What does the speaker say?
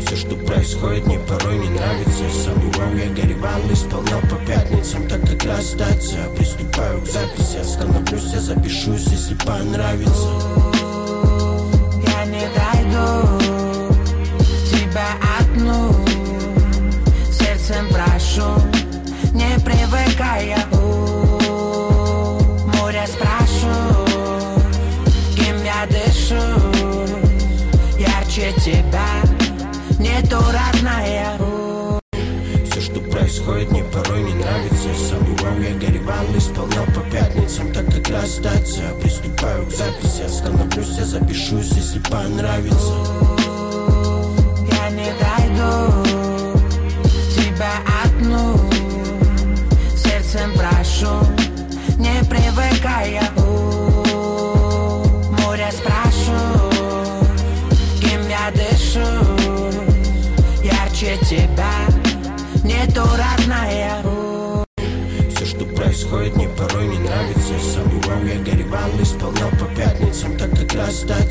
Все, что происходит, мне порой не нравится. Забывал, я горевал, исполнял по пятницам. Так как расстаться, приступаю к записи. Остановлюсь, я запишусь, если понравится. Я не дойду тебя одну, сердцем прошу, не привыкай я. Море спрашиваю, кем я дышу. Ярче тебя, нету родная. Все, что происходит, мне порой не нравится. Забывал, я горевал, исполнял по пятницам. Так как расстаться, приступаю к записи. Остановлюсь, я запишусь, если понравится. Я не дойду тебя одну, сердцем прошу, не привыкай я. Море спрашиваю, кем я дышу. Ярче тебя, нету родная. Все, что происходит, мне порой не нравится. Забывал, я горевал, исполнял по пятницам. Так как расстаться,